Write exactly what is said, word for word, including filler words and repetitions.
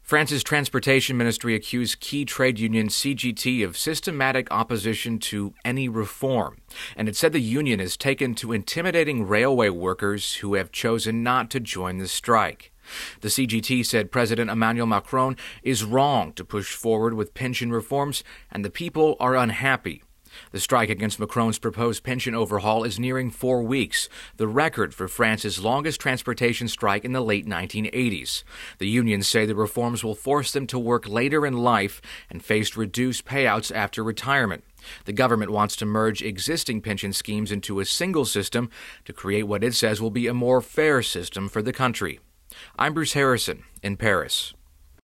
France's transportation ministry accused key trade union C G T of systematic opposition to any reform, and it said the union has taken to intimidating railway workers who have chosen not to join the strike. The C G T said President Emmanuel Macron is wrong to push forward with pension reforms, and the people are unhappy. The strike against Macron's proposed pension overhaul is nearing four weeks, the record for France's longest transportation strike in the late nineteen eighties. The unions say the reforms will force them to work later in life and face reduced payouts after retirement. The government wants to merge existing pension schemes into a single system to create what it says will be a more fair system for the country. I'm Bruce Harrison in Paris.